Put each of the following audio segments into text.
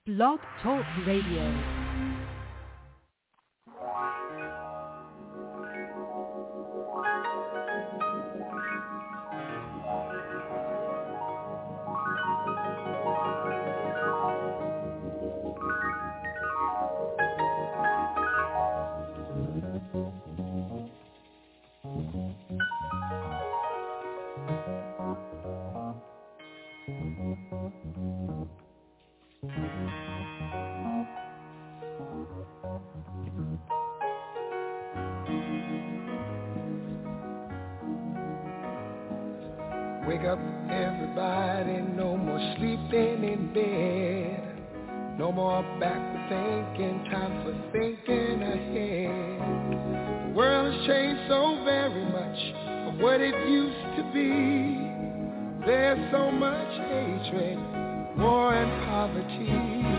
Blog Talk Radio. Wake up, everybody, no more sleeping in bed. No more backward thinking, time for thinking ahead. The world has changed so very much from what it used to be. There's so much hatred, war and poverty.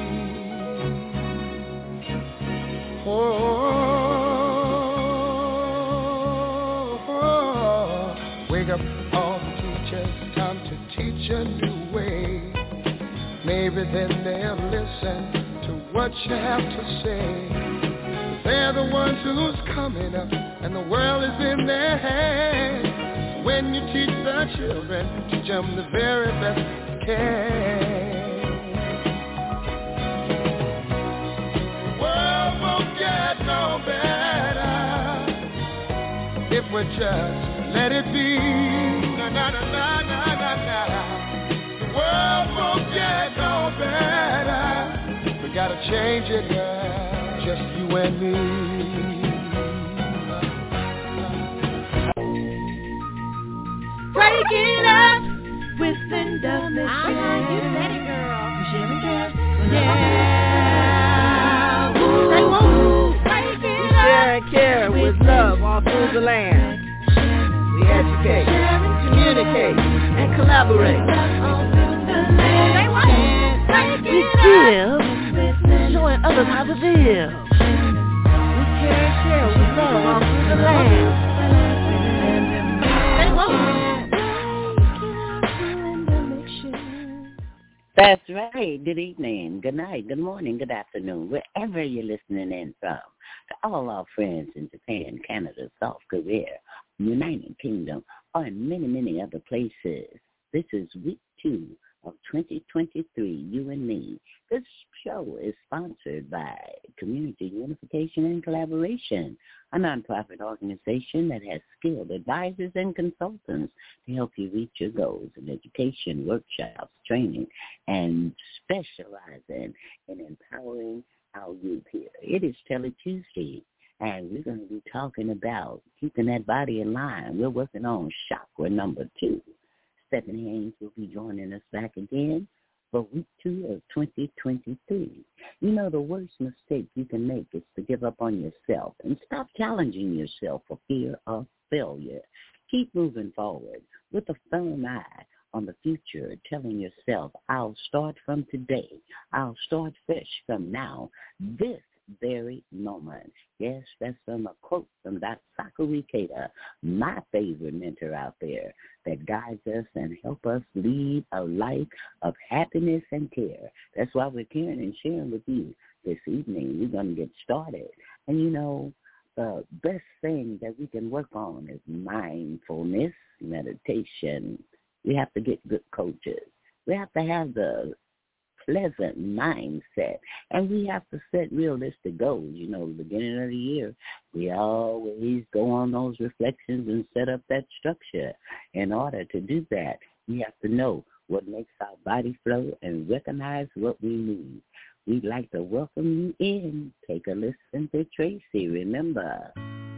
Wake up, all the teachers, time to teach a new way. Maybe then they'll listen to what you have to say. They're the ones who's coming up, and the world is in their hands. When you teach the children, teach them the very best you can. The world won't get no better if we just let it be. Na na na na na na na. The world won't get no better. We gotta change it, girl. Just you and me. Break it up with Linda Mitchell. You said it, girl. Yeah. Say woo. Break it We share and care with love all through the land. We educate, communicate, and collaborate. We give, showing others how to live. We care and share with love all through the land. That's right. Good evening, good night, good morning, good afternoon, wherever you're listening in from. To all our friends in Japan, Canada, South Korea, United Kingdom, or in many, many other places. This is week 2 of 2023, You and Me. This show is sponsored by Community Unification and Collaboration, a nonprofit organization that has skilled advisors and consultants to help you reach your goals in education, workshops, training, and specializing in empowering our youth here. It is Tele Tuesday, and we're going to be talking about keeping that body in line. We're working on chakra number 2. Stephanie Haynes will be joining us back again for week 2 of 2023. You know, the worst mistake you can make is to give up on yourself and stop challenging yourself for fear of failure. Keep moving forward with a firm eye on the future, telling yourself, I'll start from today. I'll start fresh from now, this very moment. Yes, that's from a quote from Dr. Sakura Keita, my favorite mentor out there, that guides us and help us lead a life of happiness and care. That's why we're caring and sharing with you this evening. We're going to get started. And you know, the best thing that we can work on is mindfulness, meditation. We have to get good coaches. We have to have the pleasant mindset, and we have to set realistic goals. You know, beginning of the year, we always go on those reflections and set up that structure. In order to do that, we have to know what makes our body flow and recognize what we need. We'd like to welcome you in. Take a listen to Tracy. Remember,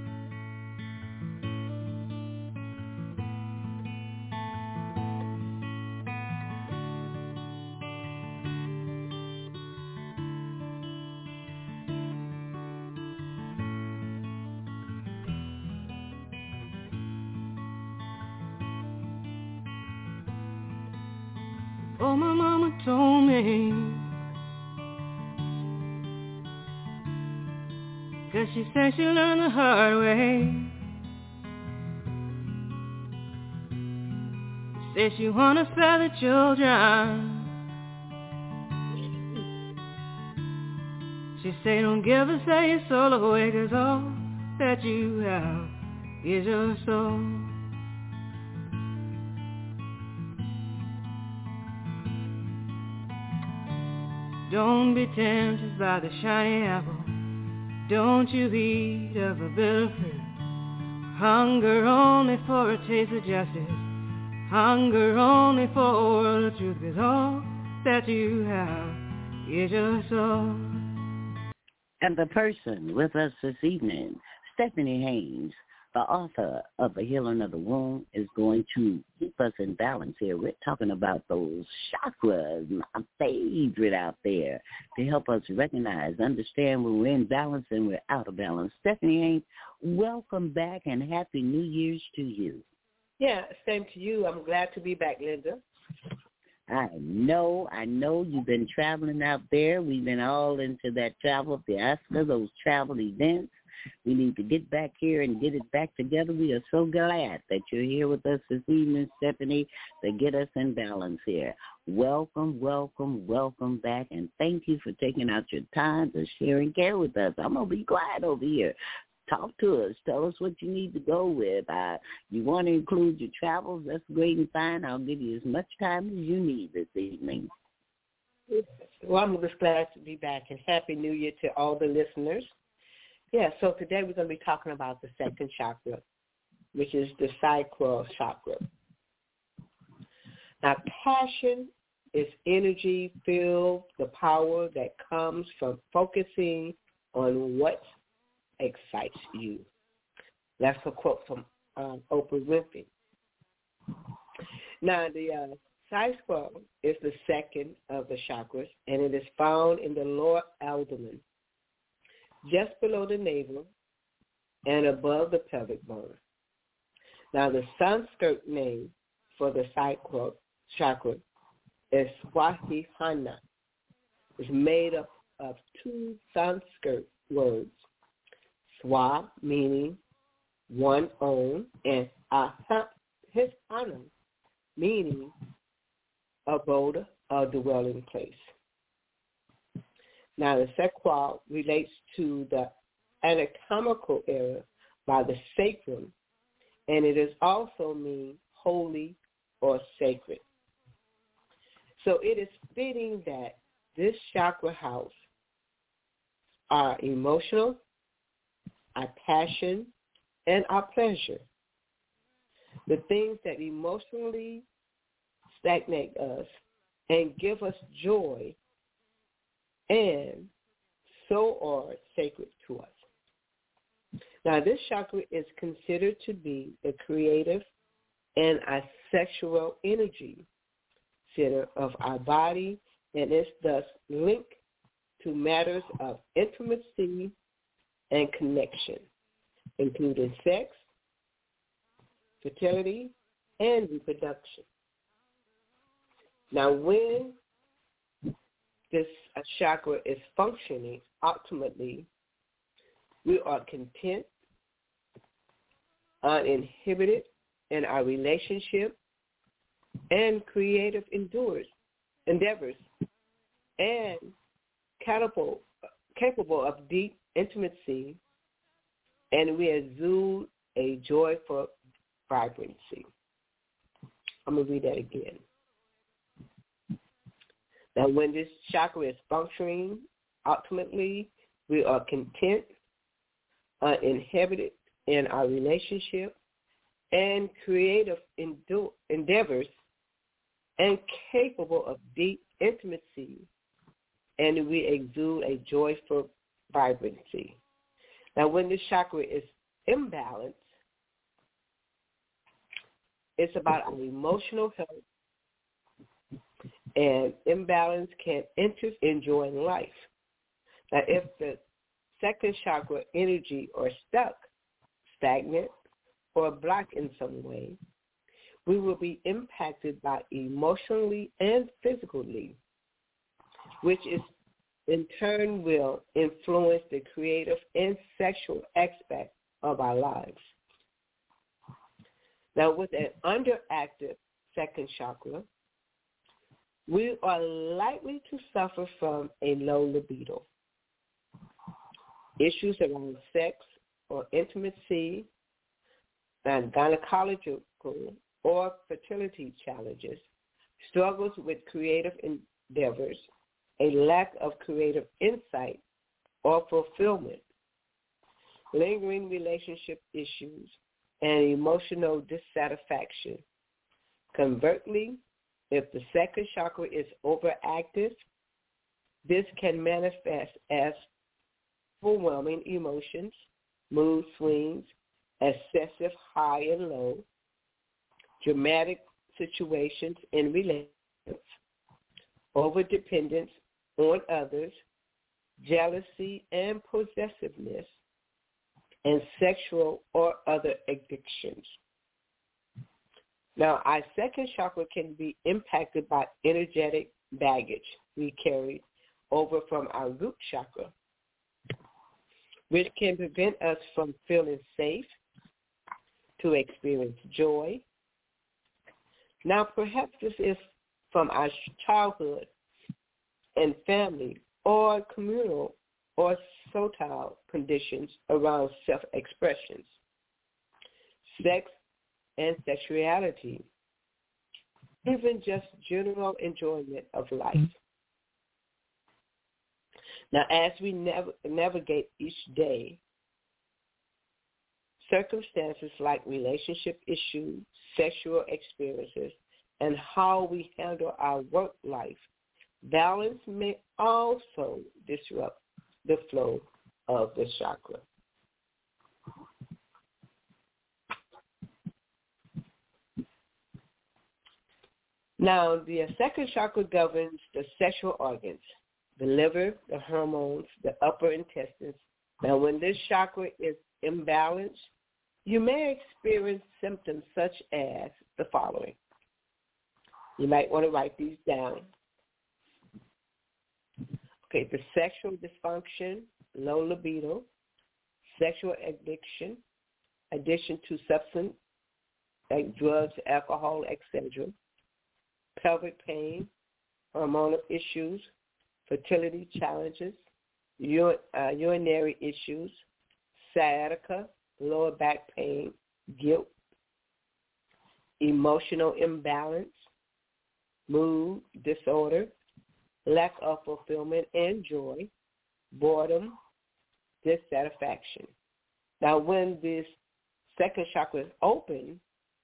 oh, my mama told me, 'cause she said she learned the hard way. Said she wanna spare the children She say don't give us your soul away, 'cause all that you have is your soul. Don't be tempted by the shiny apple. Don't you eat of a bitter fruit. Hunger only for a taste of justice. Hunger only for a world of truth. 'Cause all that you have is your soul. And the person with us this evening, Stephanie Haynes, the author of The Healing of the Womb, is going to keep us in balance here. We're talking about those chakras, my favorite out there, to help us recognize, understand when we're in balance and we're out of balance. Stephanie Haynes, welcome back and Happy New Year's to you. Yeah, same to you. I'm glad to be back, Linda. I know you've been traveling out there. We've been all into that travel fiasco, those travel events. We need to get back here and get it back together. We are so glad that you're here with us this evening, Stephanie, to get us in balance here. Welcome, welcome, welcome back, and thank you for taking out your time to share and care with us. I'm going to be quiet over here. Talk to us. Tell us what you need to go with. You want to include your travels, that's great and fine. I'll give you as much time as you need this evening. Well, I'm just glad to be back, and Happy New Year to all the listeners. Yeah, so today we're going to be talking about the second chakra, which is the sacral chakra. Now, passion is energy filled, the power that comes from focusing on what excites you. That's a quote from Oprah Winfrey. Now, the sacral is the second of the chakras, and it is found in the lower abdomen, just below the navel and above the pelvic bone. Now, the Sanskrit name for the sacral chakra is Swasthihana. It's made up of two Sanskrit words, Swa, meaning one own, and Ahihana, meaning abode or dwelling place. Now, the sacral relates to the anatomical area by the sacrum, and it is also mean holy or sacred. So it is fitting that this chakra house are emotional, our passion, and our pleasure. The things that emotionally stagnate us and give us joy, and so are sacred to us. Now, this chakra is considered to be the creative and our sexual energy center of our body, and is thus linked to matters of intimacy and connection, including sex, fertility, and reproduction. Now, when this chakra is functioning optimally, we are content, uninhibited in our relationship, and creative endeavors, and capable of deep intimacy, and we exude a joyful vibrancy. I'm going to read that again. Now, when this chakra is functioning optimally, we are content, uninhibited in our relationship, and creative endeavors, and capable of deep intimacy, and we exude a joyful vibrancy. Now, when this chakra is imbalanced, it's about our emotional health, and imbalance can interfere in enjoying life. Now, if the second chakra energy are stuck, stagnant, or blocked in some way, we will be impacted by emotionally and physically, which is in turn will influence the creative and sexual aspect of our lives. Now, with an underactive second chakra, we are likely to suffer from a low libido, issues around sex or intimacy, and gynecological or fertility challenges, struggles with creative endeavors, a lack of creative insight or fulfillment, lingering relationship issues, and emotional dissatisfaction. Conversely, if the second chakra is overactive, this can manifest as overwhelming emotions, mood swings, excessive high and low, dramatic situations in relationships, overdependence on others, jealousy and possessiveness, and sexual or other addictions. Now, our second chakra can be impacted by energetic baggage we carry over from our root chakra, which can prevent us from feeling safe, to experience joy. Now, perhaps this is from our childhood and family or communal or social conditions around self-expressions, sex and sexuality, even just general enjoyment of life. Now, as we navigate each day, circumstances like relationship issues, sexual experiences, and how we handle our work life, balance may also disrupt the flow of the chakra. Now, the second chakra governs the sexual organs, the liver, the hormones, the upper intestines. Now, when this chakra is imbalanced, you may experience symptoms such as the following. You might want to write these down. Okay, the sexual dysfunction, low libido, sexual addiction, addiction to substance like drugs, alcohol, etc., pelvic pain, hormonal issues, fertility challenges, urinary issues, sciatica, lower back pain, guilt, emotional imbalance, mood disorder, lack of fulfillment and joy, boredom, dissatisfaction. Now, when this second chakra is open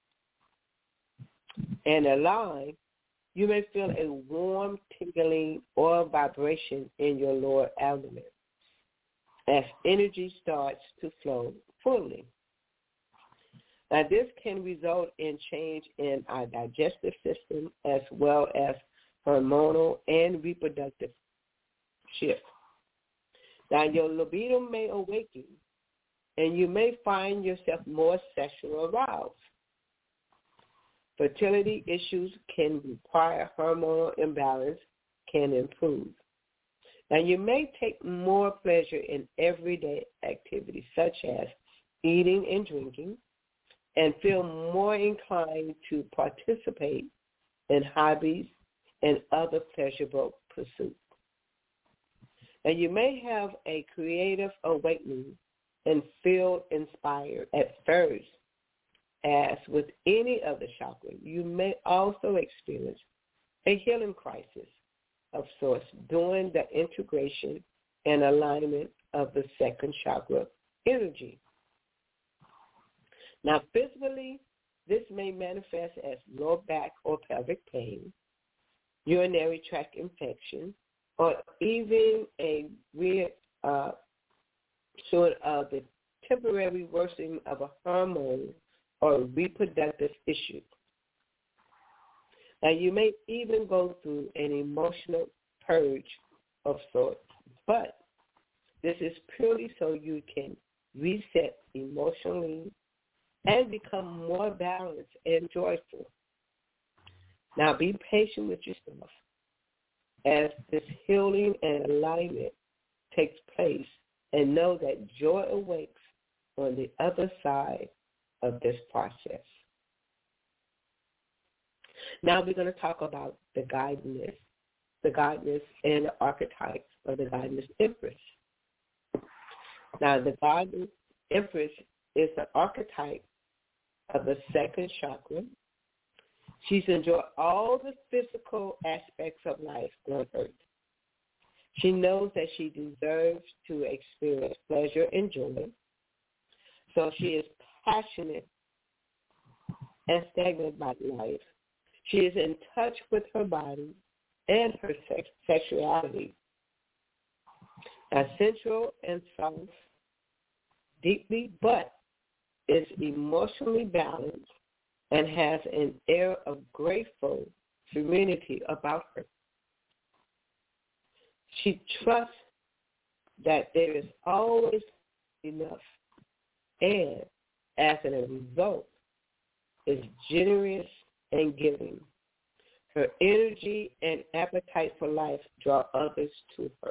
and aligned, you may feel a warm, tingling, or vibration in your lower abdomen as energy starts to flow fully. Now, this can result in change in our digestive system as well as hormonal and reproductive shift. Now, your libido may awaken, and you may find yourself more sexually aroused. Fertility issues can require hormonal imbalance can improve. Now, you may take more pleasure in everyday activities such as eating and drinking, and feel more inclined to participate in hobbies and other pleasurable pursuits. And you may have a creative awakening and feel inspired at first. As with any other chakra, you may also experience a healing crisis of sorts during the integration and alignment of the second chakra energy. Now, physically, this may manifest as lower back or pelvic pain, urinary tract infection, or even a weird sort of the temporary worsening of a hormone or reproductive issue. Now, you may even go through an emotional purge of sorts, but this is purely so you can reset emotionally and become more balanced and joyful. Now, be patient with yourself as this healing and alignment takes place, and know that joy awakes on the other side of this process. Now we're going to talk about the guidance and the archetypes of the guidance empress. Now, the Garden Empress is the archetype of the second chakra. She's enjoyed all the physical aspects of life on earth. She knows that she deserves to experience pleasure and joy. So she is passionate and stagnant about life. She is in touch with her body and her sexuality. Now, sensual and soft, deeply, but is emotionally balanced and has an air of grateful serenity about her. She trusts that there is always enough, and as a result, is generous and giving. Her energy and appetite for life draw others to her.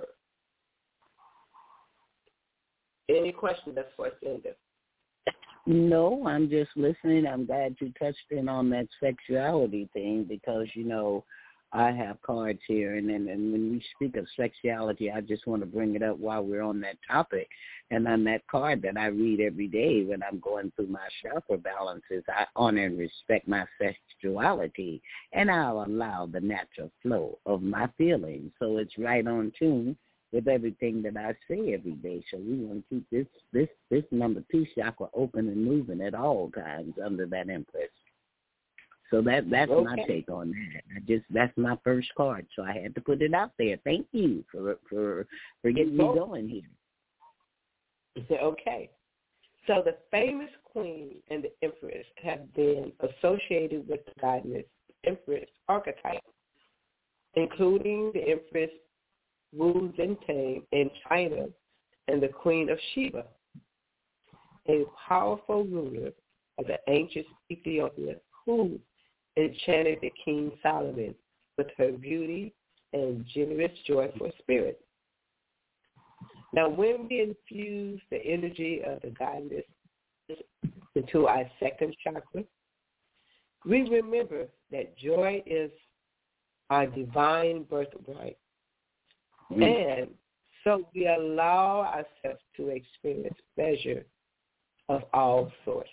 Any questions for Cinda? No, I'm just listening. I'm glad you touched in on that sexuality thing because, I have cards here, and when we speak of sexuality, I just want to bring it up while we're on that topic. And on that card that I read every day when I'm going through my chakra balances, I honor and respect my sexuality, and I'll allow the natural flow of my feelings. So it's right on tune with everything that I say every day. So we want to keep this number 2 chakra open and moving at all times under that Empress. So that's okay. My take on that. That's my first card, so I had to put it out there. Thank you for getting me going here. Okay. So the famous queen and the empress have been associated with the goddess Empress archetype, including the Empress Wu Zetian in China and the Queen of Sheba, a powerful ruler of the ancient Ethiopia who enchanted the King Solomon with her beauty and generous, joyful spirit. Now, when we infuse the energy of the goddess into our second chakra, we remember that joy is our divine birthright. And so we allow ourselves to experience pleasure of all sorts.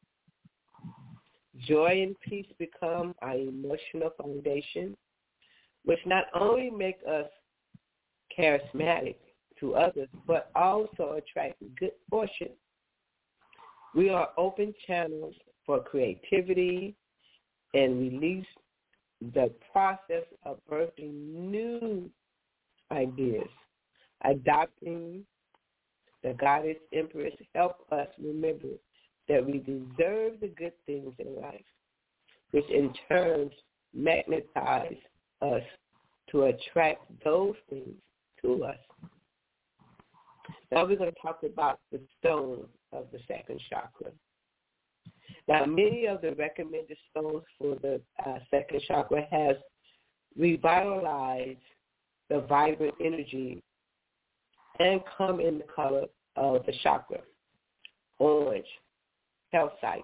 Joy and peace become our emotional foundation, which not only make us charismatic to others, but also attract good fortune. We are open channels for creativity and release the process of birthing new ideas. Adopting the Goddess Empress help us remember that we deserve the good things in life, which in turn magnetize us to attract those things to us. Now we're going to talk about the stone of the second chakra. Now, many of the recommended stones for the second chakra has revitalized the vibrant energy and come in the color of the chakra. Orange, calcite,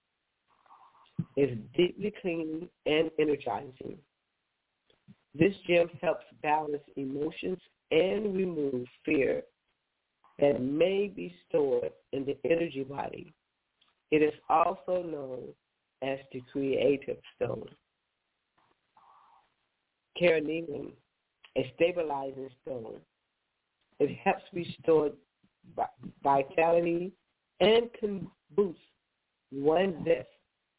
is deeply cleaning and energizing. This gem helps balance emotions and remove fear that may be stored in the energy body. It is also known as the creative stone. Carnelian, a stabilizing stone. It helps restore vitality and can boost one's zest.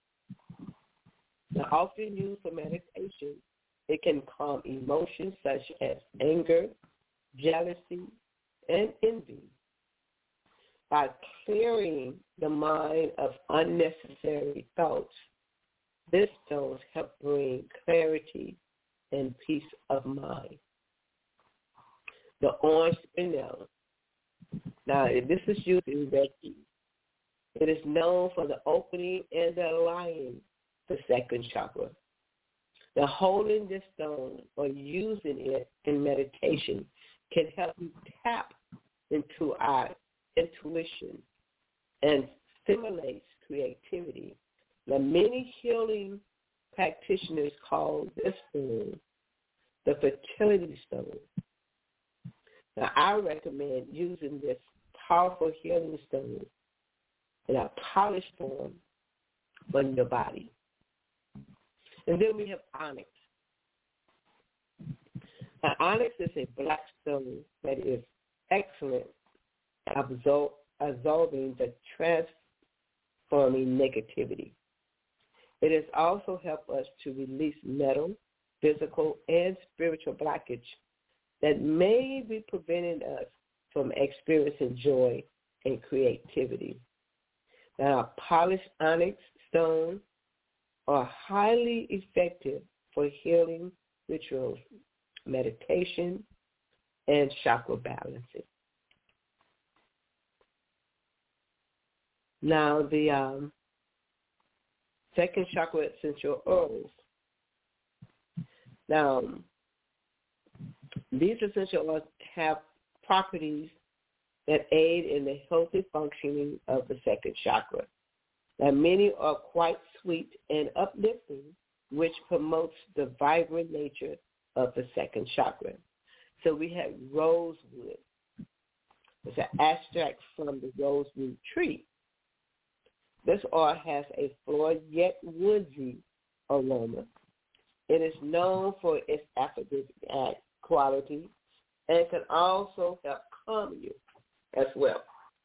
Now, often used for meditation, it can calm emotions such as anger, jealousy, and envy. By clearing the mind of unnecessary thoughts, this stone helps bring clarity and peace of mind. The orange spinel. Now, this is used in Reiki. It is known for the opening and the aligning the second chakra. The holding this stone or using it in meditation can help you tap into our intuition and stimulates creativity. Now, many healing practitioners call this stone the fertility stone. Now, I recommend using this powerful healing stone in a polished form on your body. And then we have onyx. Now, onyx is a black stone that is excellent at absorbing the transforming negativity. It has also helped us to release mental, physical, and spiritual blockage that may be preventing us from experiencing joy and creativity. Now, polished onyx stones are highly effective for healing rituals, meditation, and chakra balancing. Now, the second chakra essential oils. Now, these essential oils have properties that aid in the healthy functioning of the second chakra. Now, many are quite sweet and uplifting, which promotes the vibrant nature of the second chakra. So we have rosewood. It's an extract from the rosewood tree. This oil has a floral yet woodsy aroma. It is known for its aphrodisiac quality and can also help calm you as well.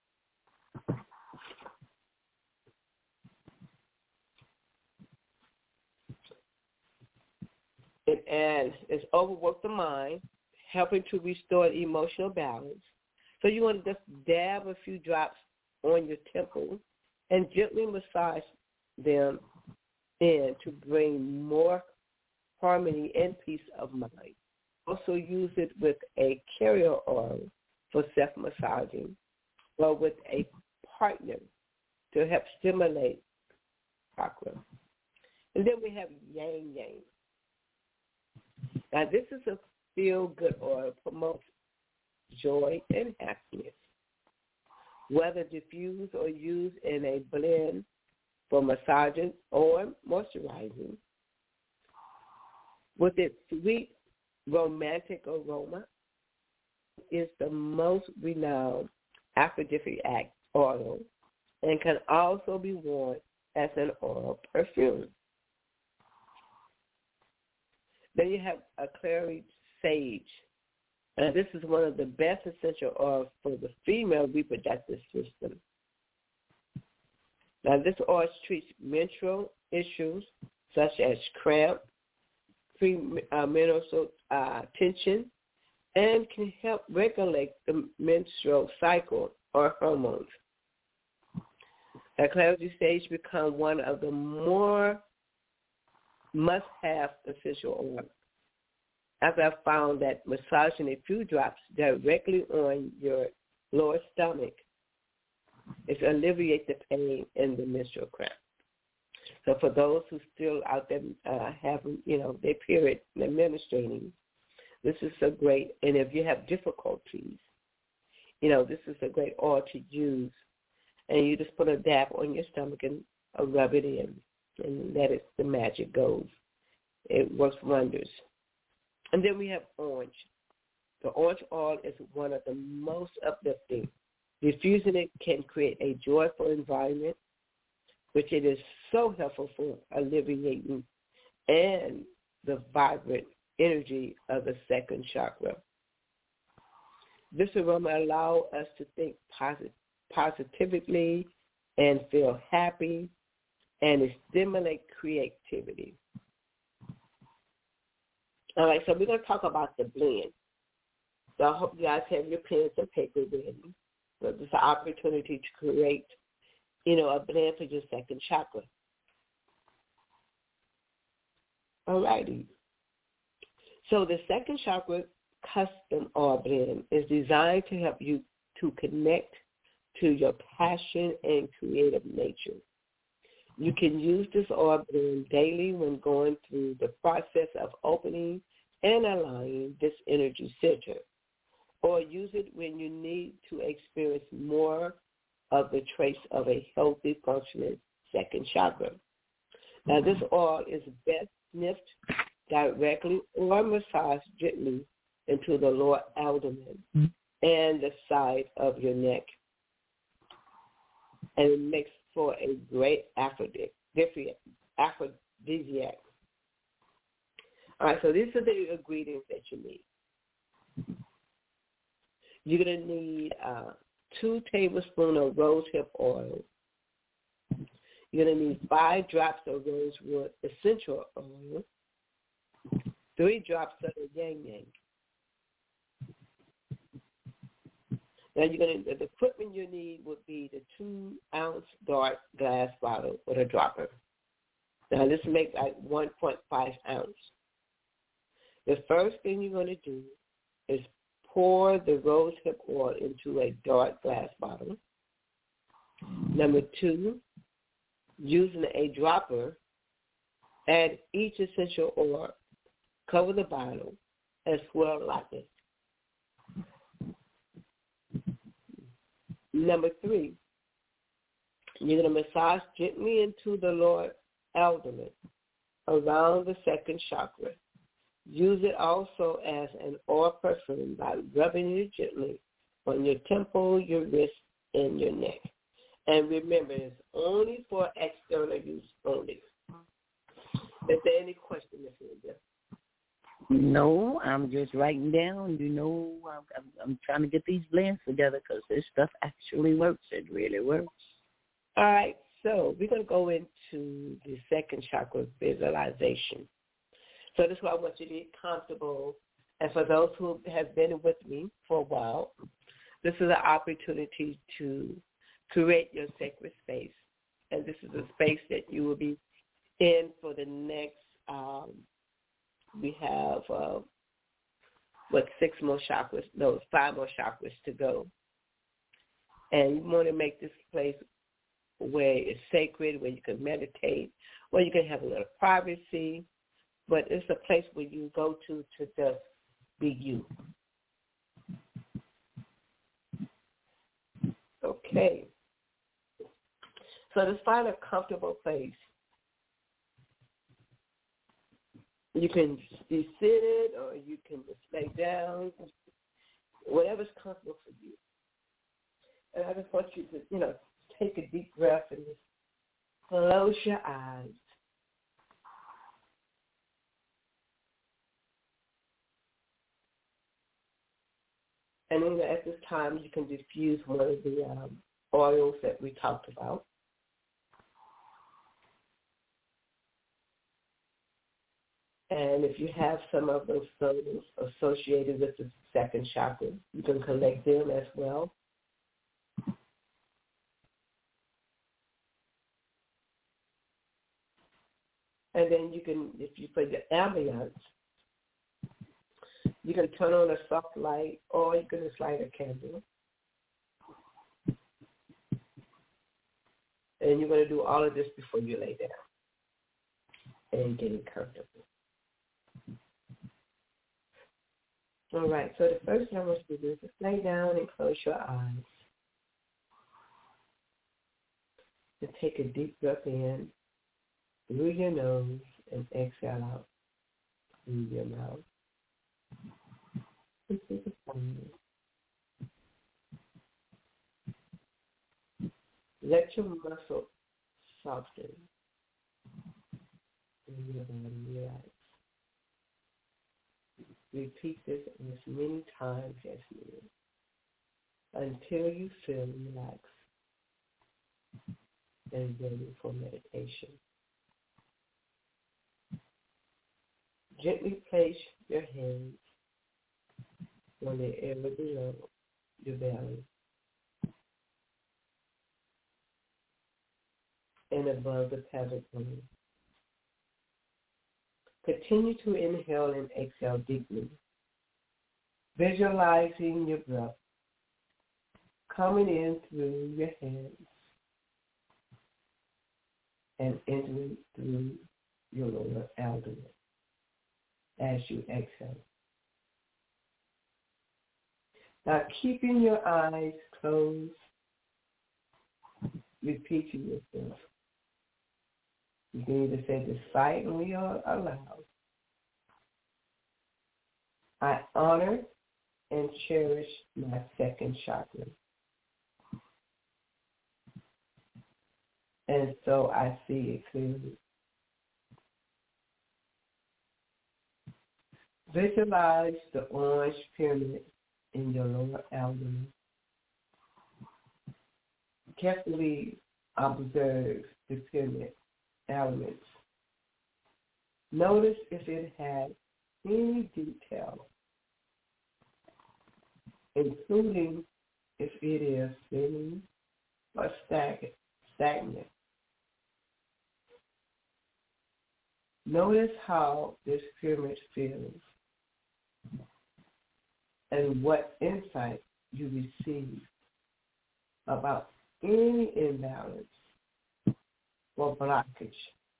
And it's overwork the mind, helping to restore emotional balance. So you want to just dab a few drops on your temples and gently massage them in to bring more harmony and peace of mind. Also use it with a carrier oil for self-massaging or with a partner to help stimulate chakra. And then we have yang yang. Now, this is a feel-good oil, promotes joy and happiness. Whether diffused or used in a blend for massaging or moisturizing, with its sweet, romantic aroma, is the most renowned aphrodisiac oil and can also be worn as an oil perfume. Then you have a clary sage. And this is one of the best essential oils for the female reproductive system. Now, this oil treats menstrual issues such as cramp, premenstrual tension, and can help regulate the menstrual cycle or hormones. Now, clary sage become one of the more must-have essential oils. As I found that massaging a few drops directly on your lower stomach is to alleviate the pain in the menstrual cramp. So for those who still out there having, their period, they're menstruating, this is so great. And if you have difficulties, this is a great oil to use. And you just put a dab on your stomach and rub it in, and that is the magic goes. It works wonders. And then we have orange. The orange oil is one of the most uplifting. Diffusing it can create a joyful environment, which it is so helpful for alleviating and the vibrant energy of the second chakra. This aroma allows us to think positively and feel happy, and it stimulates creativity. All right, so we're going to talk about the blend. So I hope you guys have your pens and paper ready. So this is an opportunity to create, a blend for your second chakra. All righty. So the second chakra custom oil blend is designed to help you to connect to your passion and creative nature. You can use this oil blend daily when going through the process of opening and aligning this energy center, or use it when you need to experience more of the trace of a healthy, functioning second chakra. Now, this oil is best sniffed directly or massaged gently into the lower abdomen and the side of your neck and it makes for a great aphrodisiac. All right, so these are the ingredients that you need. You're going to need 2 tablespoons of rosehip oil. You're going to need 5 drops of rosewood essential oil, 3 drops of yang yang. Now the equipment you need would be the 2-ounce dark glass bottle with a dropper. Now this makes like 1.5 ounce. The first thing you're going to do is pour the rosehip oil into a dark glass bottle. Number 2, using a dropper, add each essential oil, cover the bottle, and swirl lightly. Number 3, you're going to massage gently into the lower abdomen around the second chakra. Use it also as an oil perfume by rubbing it gently on your temple, your wrist, and your neck. And remember, it's only for external use only. Is there any question, Ms. Linda? No, I'm just writing down. I'm trying to get these blends together because this stuff actually works. It really works. All right, so we're going to go into the second chakra, visualization. So this is why I want you to get comfortable. And for those who have been with me for a while, this is an opportunity to create your sacred space. And this is a space that you will be in for the next, we have, 5 more chakras to go. And you want to make this place where it's sacred, where you can meditate, where you can have a little privacy, but it's a place where you go to just be you. Okay. So just find a comfortable place. You can be seated or you can just lay down, whatever's comfortable for you. And I just want you to, take a deep breath and just close your eyes. And then at this time, you can diffuse one of the oils that we talked about. And if you have some of those stones associated with the second chakra, you can collect them as well. And then you can, if you put the ambiance, you can turn on a soft light or you can just light a candle. And you're going to do all of this before you lay down and getting comfortable. All right, so the first thing I want you to do is just lay down and close your eyes. And take a deep breath in through your nose and exhale out through your mouth. Let your muscle soften and your body relax. Repeat this as many times as needed until you feel relaxed and ready for meditation. Gently place your hands on the area below your belly and above the pelvic bone. Continue to inhale and exhale deeply, visualizing your breath coming in through your hands and entering through your lower abdomen as you exhale. Now, keeping your eyes closed, repeat to yourself. You can either say this silently or aloud. I honor and cherish my second chakra. And so I see it clearly. Visualize the orange pyramid in your lower abdomen. Carefully observe the pyramid elements. Notice if it has any detail, including if it is spinning or stagnant. Notice how this pyramid feels and what insight you receive about any imbalance or blockage,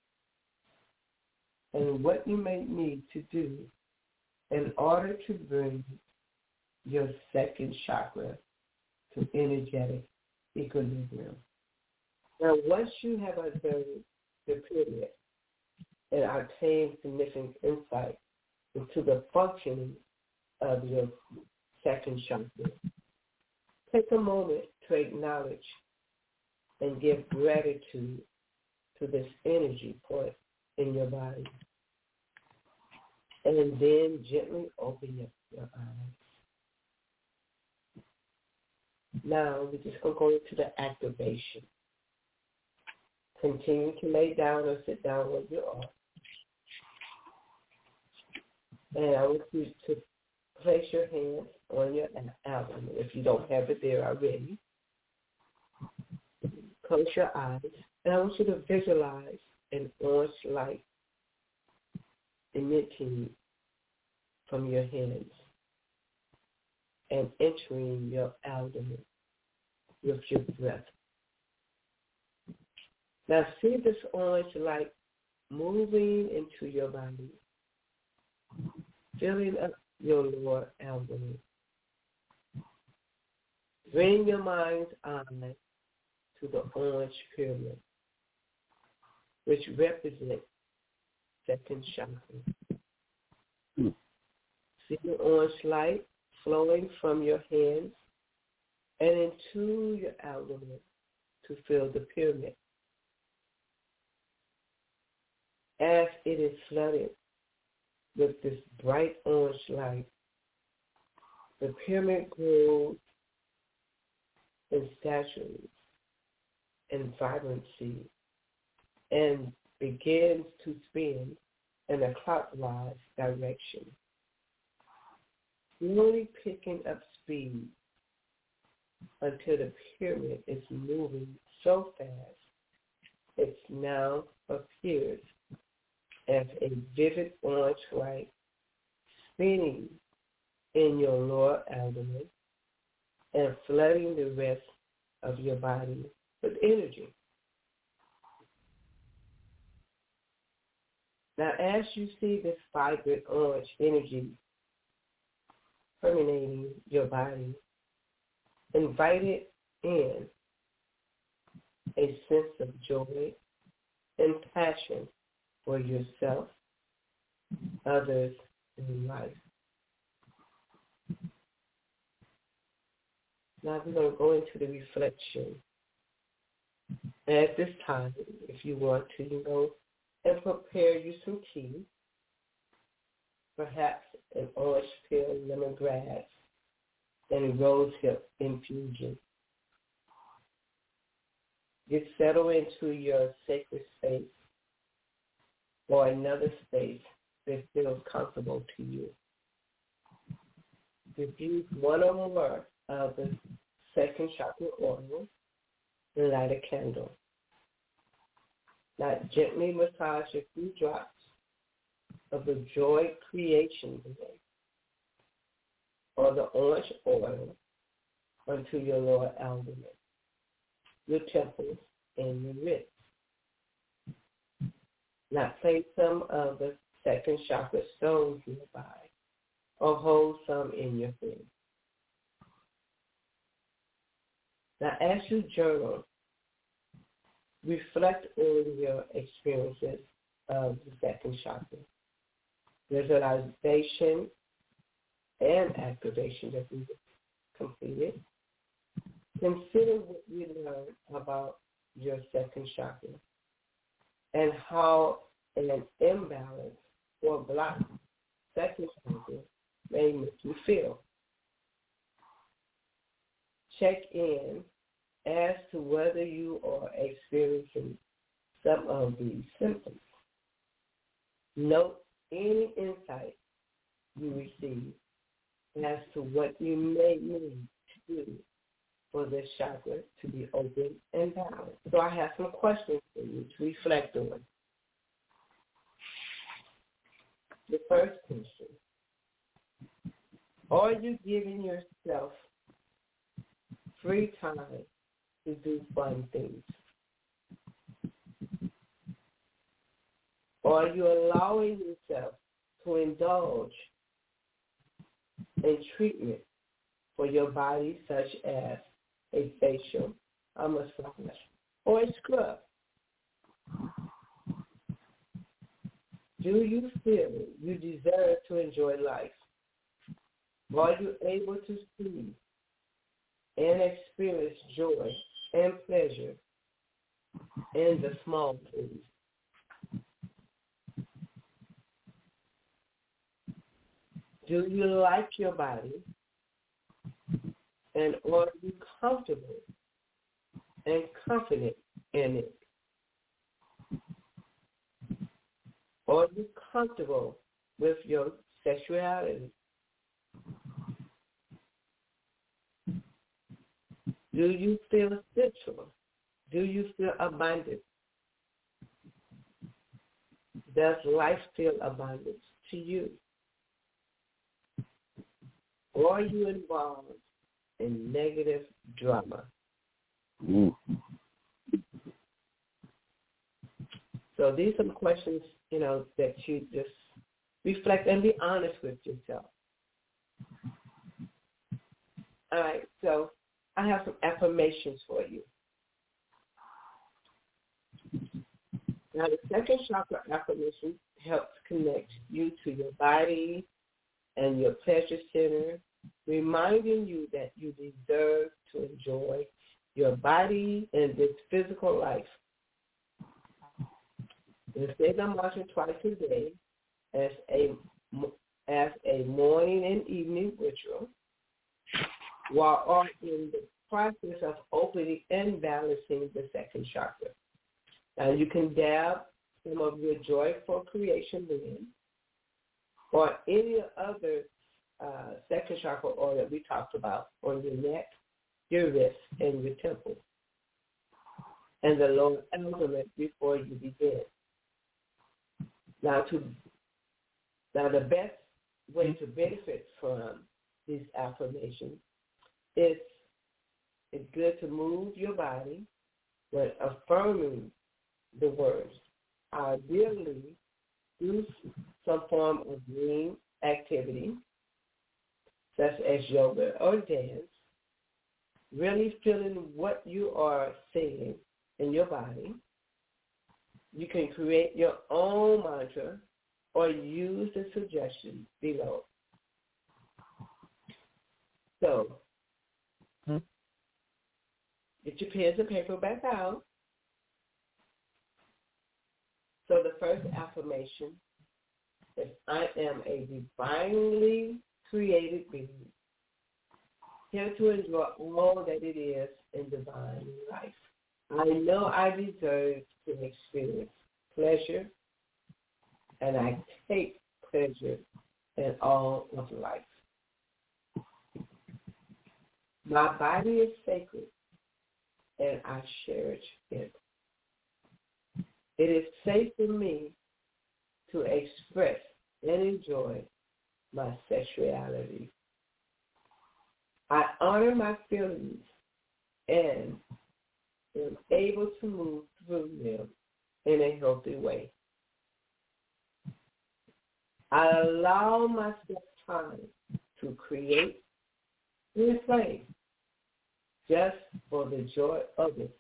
and what you may need to do in order to bring your second chakra to energetic equilibrium. Now, once you have observed the pyramid and obtained significant insight into the functioning of your second chakra, take a moment to acknowledge and give gratitude to this energy point in your body. And then gently open your eyes. Now we're just going to go into the activation. Continue to lay down or sit down where you are. And I want you to place your hands on your abdomen if you don't have it there already. Close your eyes. And I want you to visualize an orange light emitting from your hands and entering your abdomen with your breath. Now see this orange light moving into your body, filling up your lower abdomen. Bring your mind's eye to the orange pyramid, which represents second chakra. See the orange light flowing from your hands and into your abdomen to fill the pyramid. As it is flooded with this bright orange light, the pyramid grows in stature and vibrancy and begins to spin in a clockwise direction, slowly picking up speed until the pyramid is moving so fast it now appears as a vivid orange light spinning in your lower abdomen and flooding the rest of your body with energy. Now, as you see this vibrant orange energy permeating your body, invite it in a sense of joy and passion for yourself, others, and life. Now we're going to go into the reflection. And at this time, if you want to, and prepare you some tea, perhaps an orange peel, lemongrass, and rosehip infusion. Get settled into your sacred space or another space that feels comfortable to you. Diffuse one or more of the second chakra oil and light a candle. Now gently massage a few drops of the Joy Creation Blend or the orange oil onto your lower abdomen, your temples, and your wrists. Now place some of the second chakra stones nearby or hold some in your hand. Now as you journal, reflect on your experiences of the second chakra, visualization and activation that we completed. Consider what you learned about your second chakra and how an imbalance or blocked second chakra may make you feel. Check in as to whether you are experiencing some of these symptoms. Note any insight you receive as to what you may need to do for this chakra to be open and balanced. So I have some questions for you to reflect on. The first question, are you giving yourself free time to do fun things? Or are you allowing yourself to indulge in treatment for your body, such as a facial, a massage, or a scrub? Do you feel you deserve to enjoy life? Are you able to see and experience joy and pleasure in the small things? Do you like your body? And are you comfortable and confident in it? Are you comfortable with your sexuality? Do you feel spiritual? Do you feel abundant? Does life feel abundant to you? Or are you involved in negative drama? Mm-hmm. So these are some questions, that you just reflect and be honest with yourself. All right, so I have some affirmations for you. Now, the second chakra affirmation helps connect you to your body and your pleasure center, reminding you that you deserve to enjoy your body and this physical life. Instead of marching twice a day as a morning and evening ritual, while are in the process of opening and balancing the second chakra. Now you can dab some of your joyful creation in, or any other second chakra oil that we talked about on your neck, your wrist, and your temple, and the lower abdomen before you begin. Now the best way to benefit from these affirmations is it's good to move your body when affirming the words. Ideally, do some form of dream activity, such as yoga or dance, really feeling what you are saying in your body. You can create your own mantra or use the suggestions below. So, get your pens and paper back out. So the first affirmation is, I am a divinely created being, here to enjoy all that it is in divine life. I know I deserve to experience pleasure, and I take pleasure in all of life. My body is sacred, and I cherish it. It is safe for me to express and enjoy my sexuality. I honor my feelings and am able to move through them in a healthy way. I allow myself time to create and play just for the joy of it.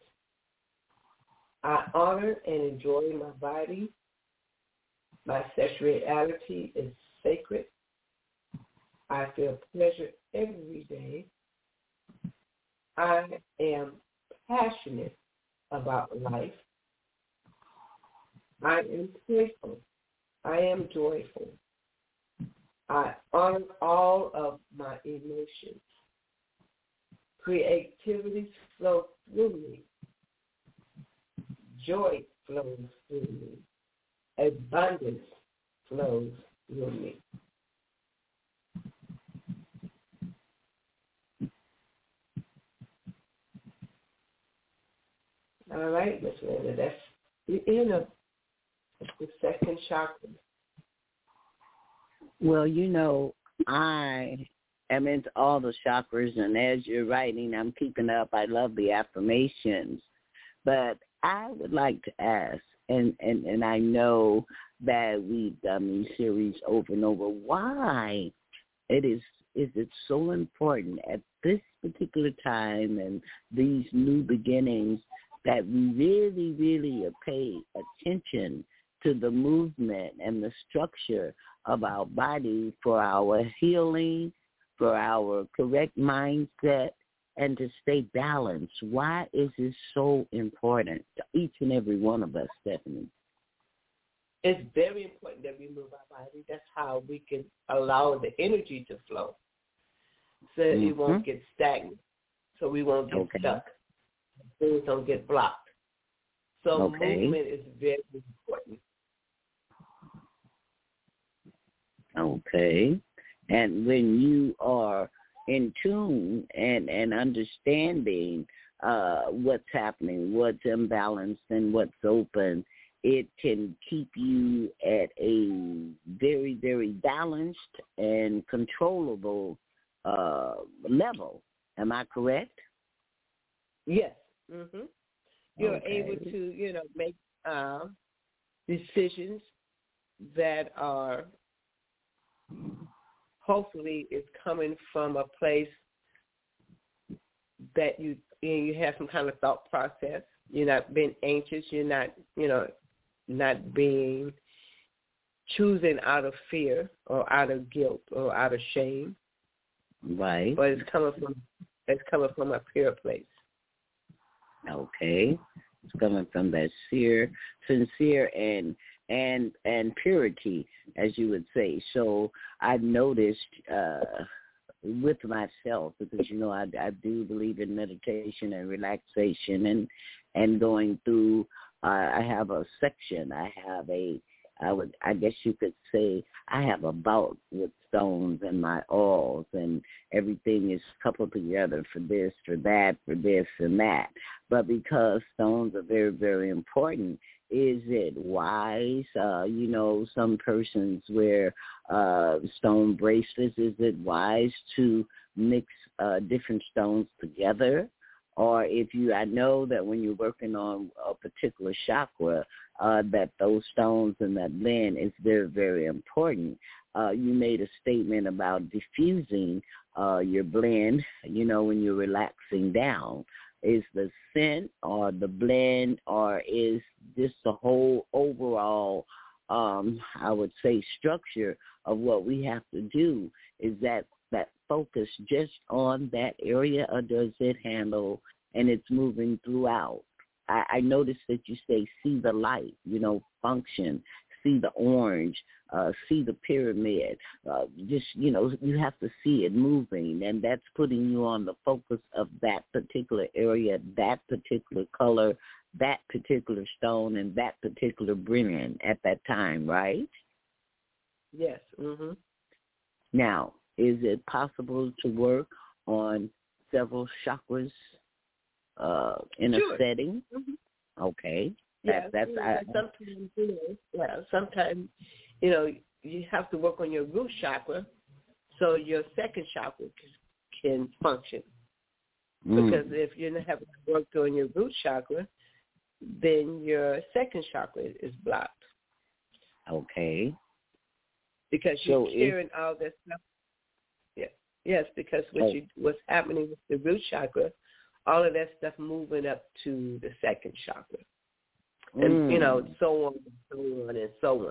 I honor and enjoy my body. My sexuality is sacred. I feel pleasure every day. I am passionate about about life. I am joyful. I am joyful. I honor all of my emotions. Creativity flows through me. Joy flows through me. Abundance flows through me. All right, Miss Linda, that's the inner, the second chakra. Well, I am into all the chakras, and as you're writing, I'm keeping up. I love the affirmations. But I would like to ask, and I know that we've done these series over and over, why is it so important at this particular time and these new beginnings that we really, really pay attention to the movement and the structure of our body for our healing, for our correct mindset, and to stay balanced? Why is this so important to each and every one of us, Stephanie? It's very important that we move our body. That's how we can allow the energy to flow so that it won't get stagnant, so we won't get stuck. Things don't get blocked. So movement is very important. Okay. And when you are in tune and understanding what's happening, what's imbalanced and what's open, it can keep you at a very, very balanced and controllable level. Am I correct? Yes. Mm-hmm. You're able to, make decisions that are hopefully is coming from a place that you have some kind of thought process. You're not being anxious. You're not, not being choosing out of fear or out of guilt or out of shame. Right. But it's coming from a pure place. Okay. It's coming from that sincere and purity, as you would say. So I noticed with myself, because I do believe in meditation and relaxation and going through. I have a section. I guess you could say I have a bout with stones and my oils, and everything is coupled together for this, for that, for this and that. But because stones are very, very important, is it wise? Some persons wear stone bracelets. Is it wise to mix different stones together? Or I know that when you're working on a particular chakra, that those stones and that blend is very, very important. You made a statement about diffusing your blend, when you're relaxing down. Is the scent or the blend, or is this the whole overall, I would say, structure of what we have to do? Is that focus just on that area, or does it handle and it's moving throughout? I noticed that you say see the light, function, see the orange, see the pyramid. You have to see it moving, and that's putting you on the focus of that particular area, that particular color, that particular stone, and that particular blend at that time, right? Yes. Mm-hmm. Now, is it possible to work on several chakras in a setting? Mm-hmm. Okay. Sometimes, you have to work on your root chakra so your second chakra can function. Because if you haven't worked on your root chakra, then your second chakra is blocked. Okay. Because you're carrying all this stuff. Yes, because what's happening with the root chakra, all of that stuff moving up to the second chakra. And, so on and so on and so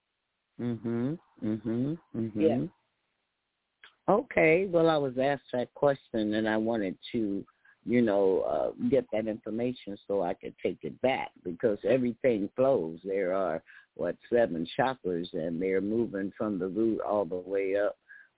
on. Yeah. Okay. Well, I was asked that question, and I wanted to get that information so I could take it back, because everything flows. There are, 7 chakras, and they're moving from the root all the way up.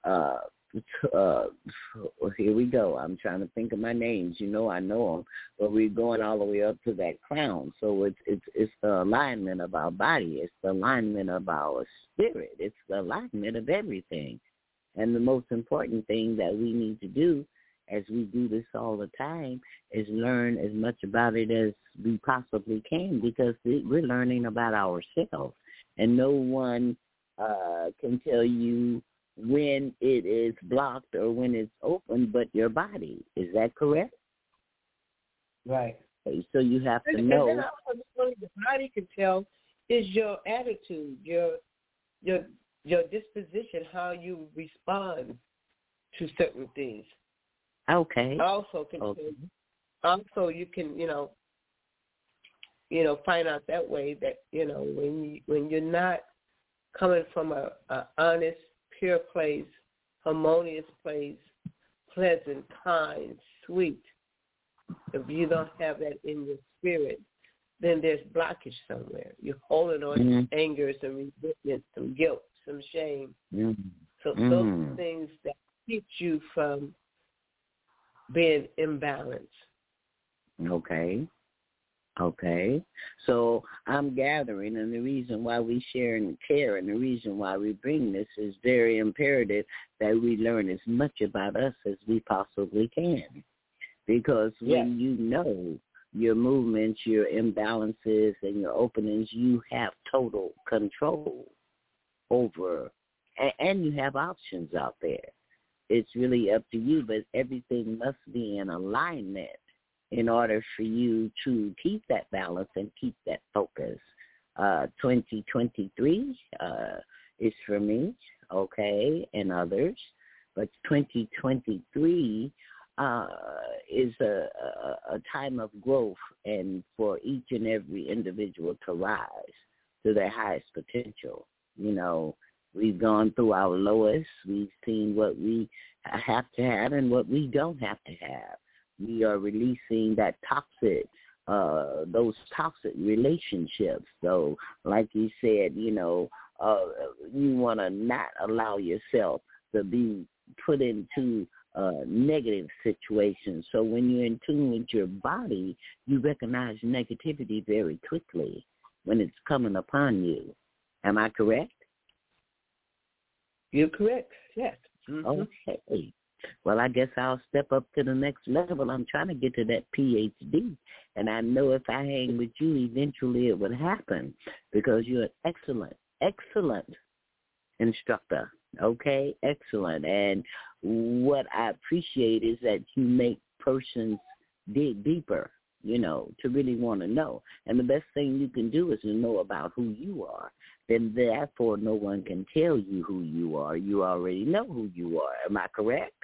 Here we go. I'm trying to think of my names. I know them, but we're going all the way up to that crown. So it's the alignment of our body. It's the alignment of our spirit. It's the alignment of everything. And the most important thing that we need to do, as we do this all the time, is learn as much about it as we possibly can, because we're learning about ourselves. And no one can tell you when it is blocked or when it's open but your body. Is that correct? Right. So you have to know. And also, what the body can tell is your attitude, your disposition, how you respond to certain things. Okay. Also you can find out that way that when you're not coming from a honest, pure place, harmonious place, pleasant, kind, sweet. If you don't have that in your spirit, then there's blockage somewhere. You're holding on to anger, some resentment, some guilt, some shame. Mm-hmm. So those things that keep you from being imbalanced. Okay. So I'm gathering, and the reason why we share and care and the reason why we bring this is very imperative that we learn as much about us as we possibly can. Because when you know your movements, your imbalances, and your openings, you have total control over, and you have options out there. It's really up to you, but everything must be in alignment in order for you to keep that balance and keep that focus. 2023 is for me, and others, but 2023 is a time of growth, and for each and every individual to rise to their highest potential. We've gone through our lowest. We've seen what we have to have and what we don't have to have. We are releasing that those toxic relationships. So, like you said, you want to not allow yourself to be put into negative situations. So when you're in tune with your body, you recognize negativity very quickly when it's coming upon you. Am I correct? You're correct, yes. Mm-hmm. Okay. Well, I guess I'll step up to the next level. I'm trying to get to that PhD, and I know if I hang with you, eventually it would happen, because you're an excellent instructor. Okay, excellent. And what I appreciate is that you make persons dig deeper, to really want to know. And the best thing you can do is to know about who you are. Then therefore no one can tell you who you are. You already know who you are. Am I correct?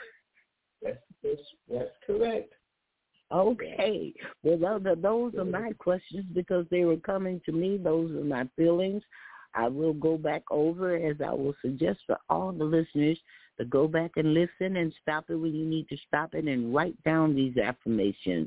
That's correct. Okay. Well, those are my questions because they were coming to me. Those are my feelings. I will go back over, as I will suggest for all the listeners to go back and listen and stop it when you need to stop it and write down these affirmations.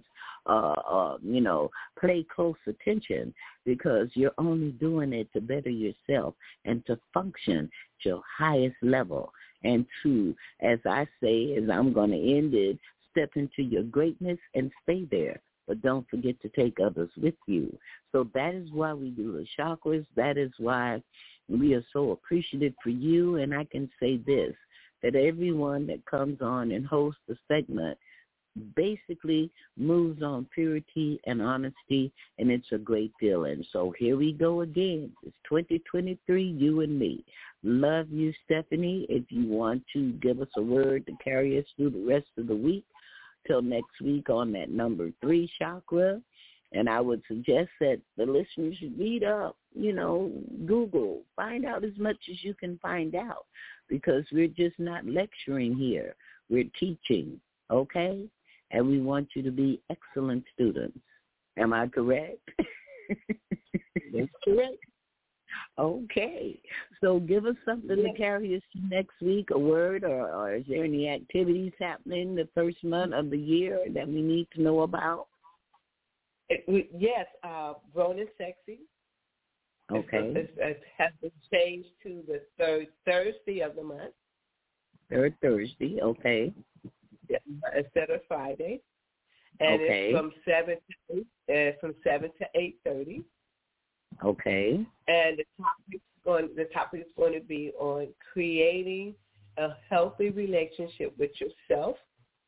Pay close attention, because you're only doing it to better yourself and to function to your highest level. And to, as I say, as I'm going to end it, step into your greatness and stay there. But don't forget to take others with you. So that is why we do the chakras. That is why we are so appreciative for you. And I can say this, that everyone that comes on and hosts the segment basically moves on purity and honesty, and it's a great feeling. So here we go again. It's 2023, you and me. Love you, Stephanie. If you want to give us a word to carry us through the rest of the week, till next week on that number 3 chakra. And I would suggest that the listeners should read up, Google, find out as much as you can find out, because we're just not lecturing here. We're teaching, okay? And we want you to be excellent students. Am I correct? That's correct. Okay. So give us something to carry us to next week, a word, or is there any activities happening the first month of the year that we need to know about? Yes, Grown and Sexy. Okay. It has been changed to the third Thursday of the month. Third Thursday, okay. Yeah, instead of Friday. And okay. It's from 7 to 8:30. Okay. And the topic is going to be on creating a healthy relationship with yourself,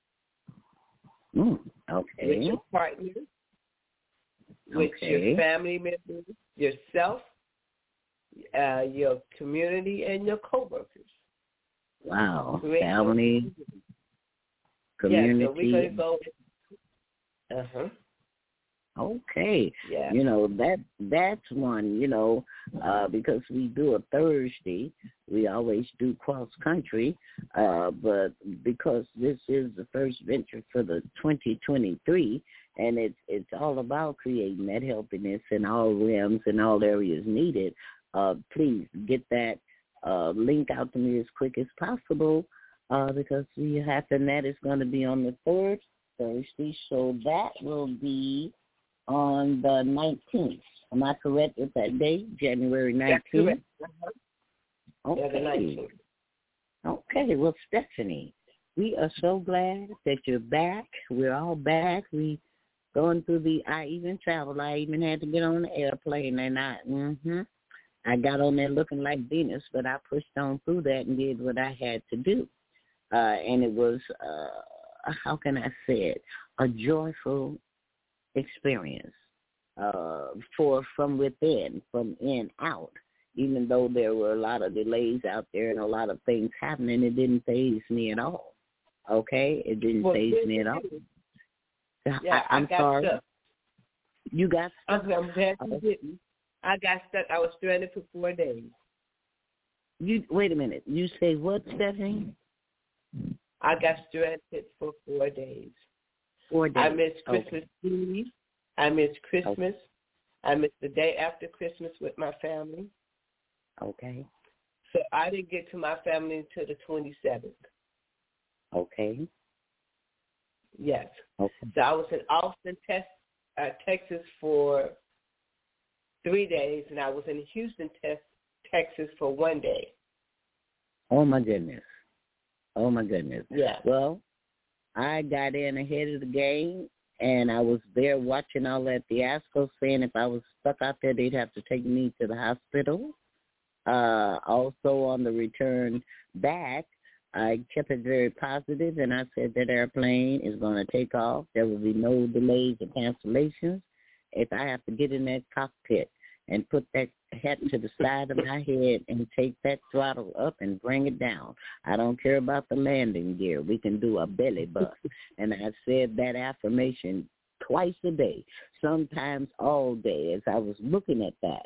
okay, with your partner, with your family members, yourself, your community, and your coworkers. Wow, family, community. Yeah, so we're going to go. Okay. Yeah. That's one, because we do a Thursday, we always do cross country, but because this is the first venture for the 2023, and it's all about creating that healthiness in all realms and all areas needed, please get that link out to me as quick as possible, because that is going to be on the third Thursday, so that will be on the 19th. Am I correct with that date, January 19th? That's correct. Okay. Yeah, the 19th. Okay, well, Stephanie, we are so glad that you're back. We're all back. We going through I even traveled. I even had to get on the airplane, and I got on there looking like Venus, but I pushed on through that and did what I had to do. And it was, how can I say it, a joyful experience from within, from in out. Even though there were a lot of delays out there and a lot of things happening, it didn't faze me at all. Okay? It didn't faze me at all. Yeah, I'm sorry. Stuck. You got stuck? I'm glad you didn't. I got stuck. I was stranded for 4 days. Wait a minute. You say what, Stephanie? I got stranded for 4 days. 4 days. I missed Christmas Eve. I missed Christmas. I missed the day after Christmas with my family. Okay. So I didn't get to my family until the 27th. Okay. Yes. Okay. So I was in Austin, Texas for 3 days, and I was in Houston, Texas for 1 day. Oh, my goodness. Oh, my goodness. Yeah. Well, I got in ahead of the game, and I was there watching all that fiasco, saying if I was stuck out there, they'd have to take me to the hospital. Also, on the return back, I kept it very positive, and I said that airplane is going to take off. There will be no delays or cancellations. If I have to get in that cockpit and put that hat to the side of my head and take that throttle up and bring it down, I don't care about the landing gear. We can do a belly bust. And I said that affirmation twice a day, sometimes all day, as I was looking at that,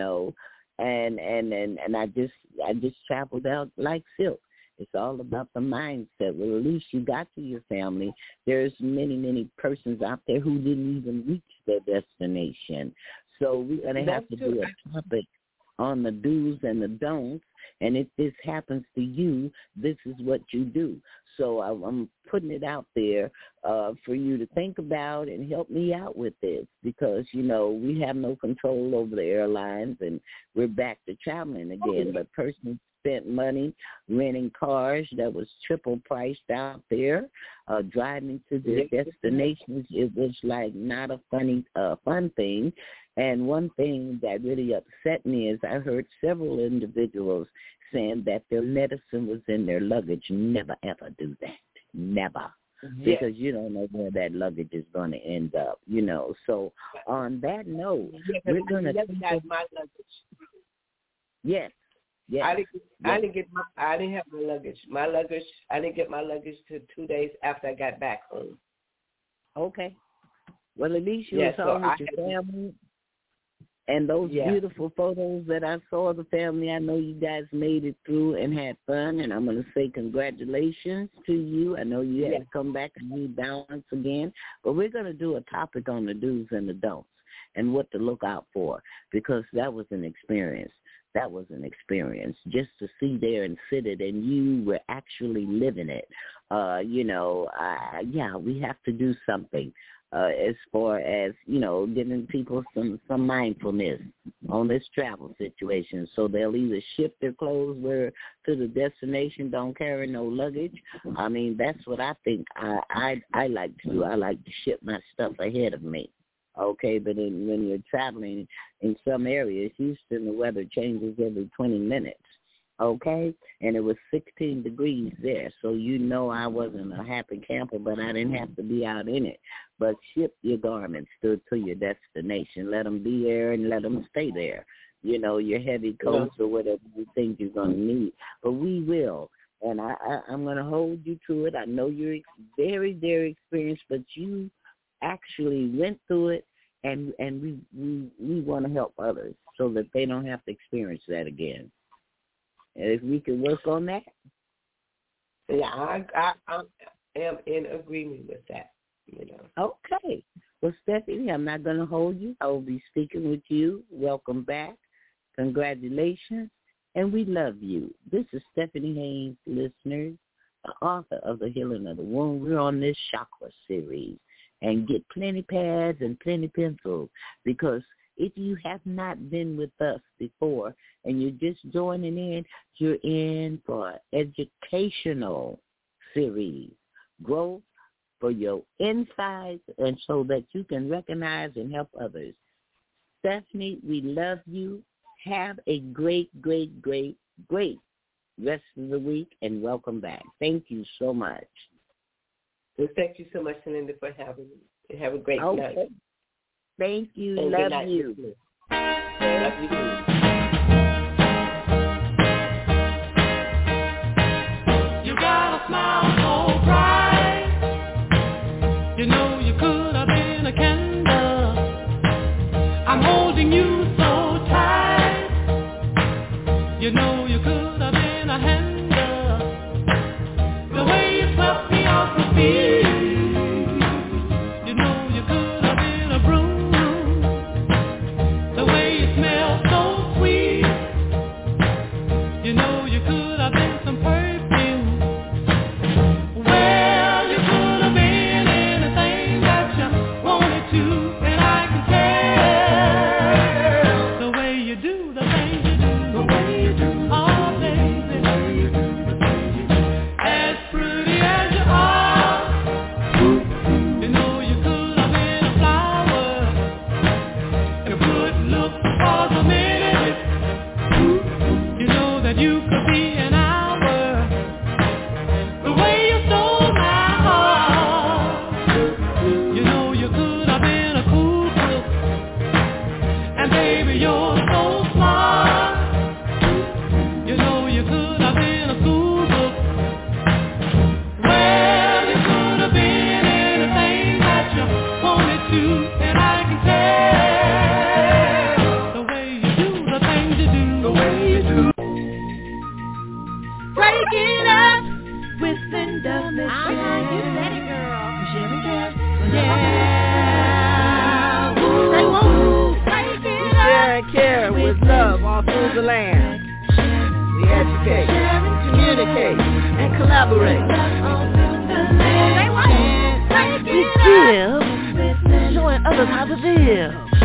and I just traveled out like silk. It's all about the mindset. Well, at least you got to your family. There's many, many persons out there who didn't even reach their destination. So we're going to have to do a topic on the do's and the don'ts. And if this happens to you, this is what you do. So I'm putting it out there for you to think about and help me out with this because, we have no control over the airlines and we're back to traveling again. But persons spent money renting cars that was triple priced out there, driving to their destinations. It was like not a fun thing. And one thing that really upset me is I heard several individuals saying that their medicine was in their luggage. Never, ever do that. Never. Yes. Because you don't know where that luggage is going to end up, So on that note, we're going to take my luggage. Yes. Yes. I didn't have my luggage. I didn't get my luggage till 2 days after I got back home. Okay. Well, at least you was home with your family. And those beautiful photos that I saw of the family, I know you guys made it through and had fun. And I'm going to say congratulations to you. I know you had to come back and rebalance again. But we're going to do a topic on the do's and the don'ts and what to look out for because that was an experience. that was an experience. Just to see there and sit it, and you were actually living it. We have to do something as far as, giving people some mindfulness on this travel situation, so they'll either ship their clothes to the destination, don't carry no luggage. I mean, that's what I think I like to do. I like to ship my stuff ahead of me. Okay, but when you're traveling in some areas, Houston, the weather changes every 20 minutes. Okay, and it was 16 degrees there, so I wasn't a happy camper, but I didn't have to be out in it. But ship your garments to your destination. Let them be there and let them stay there. Your heavy coats or whatever you think you're going to need. But we will, and I'm going to hold you to it. I know you're very, very experienced, but you actually went through it, and we want to help others so that they don't have to experience that again. And if we can work on that. Yeah, I am in agreement with that, Okay. Well, Stephanie, I'm not going to hold you. I will be speaking with you. Welcome back. Congratulations. And we love you. This is Stephanie Haynes, listeners, the author of The Healing of the Womb. We're on this chakra series. And get plenty pads and plenty pencils, because if you have not been with us before and you're just joining in, you're in for an educational series, growth for your insides, and so that you can recognize and help others. Stephanie, we love you. Have a great, great, great, great rest of the week, and welcome back. Thank you so much. Well, thank you so much, Linda, for having me. Have a great night. Thank you. And love you. Love you too. You got a smile so bright. You could have been a candle. I'm holding you so tight. You could have been a handle. The way you swept me off my feet. Showing others how to live.